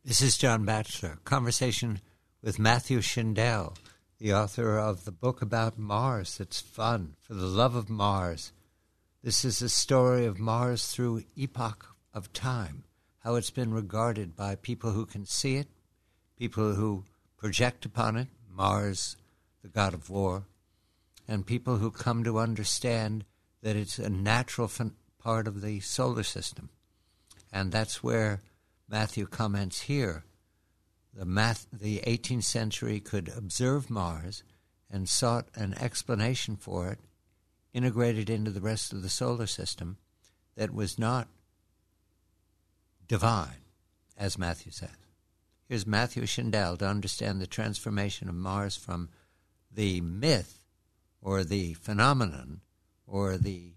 This is John Batchelor, conversation with Matthew Shindell, the author of the book about Mars that's fun, For the Love of Mars. This is a story of Mars through epoch of time, how it's been regarded by people who can see it, people who project upon it, Mars, the god of war, and people who come to understand that it's a natural part of the solar system. And that's where Matthew comments here. The 18th century could observe Mars and sought an explanation for it, integrated into the rest of the solar system, that was not divine, as Matthew says. Here's Matthew Shindell to understand the transformation of Mars from the myth or the phenomenon or the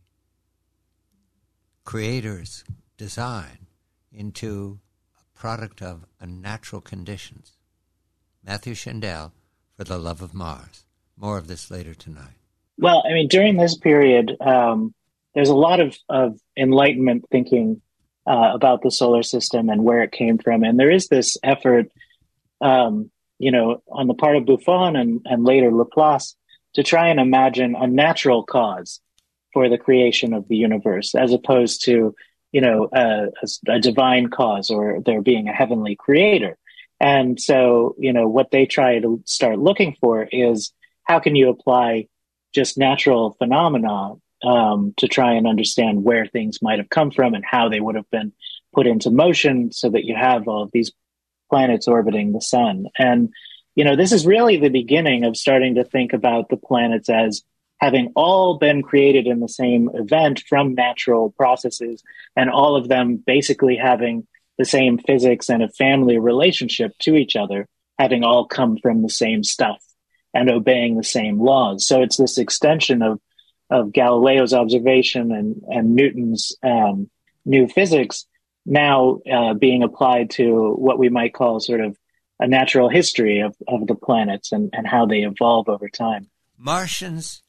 creator's design into product of unnatural conditions. Matthew Shindell, For the Love of Mars. More of this later tonight. Well, I mean, during this period, there's a lot of Enlightenment thinking about the solar system and where it came from. And there is this effort, on the part of Buffon and later Laplace to try and imagine a natural cause for the creation of the universe, as opposed to a divine cause or there being a heavenly creator. And so, what they try to start looking for is how can you apply just natural phenomena to try and understand where things might have come from and how they would have been put into motion so that you have all of these planets orbiting the sun. And, this is really the beginning of starting to think about the planets as having all been created in the same event from natural processes, and all of them basically having the same physics and a family relationship to each other, having all come from the same stuff and obeying the same laws. So it's this extension of Galileo's observation and Newton's new physics now being applied to what we might call sort of a natural history of the planets and how they evolve over time. Martians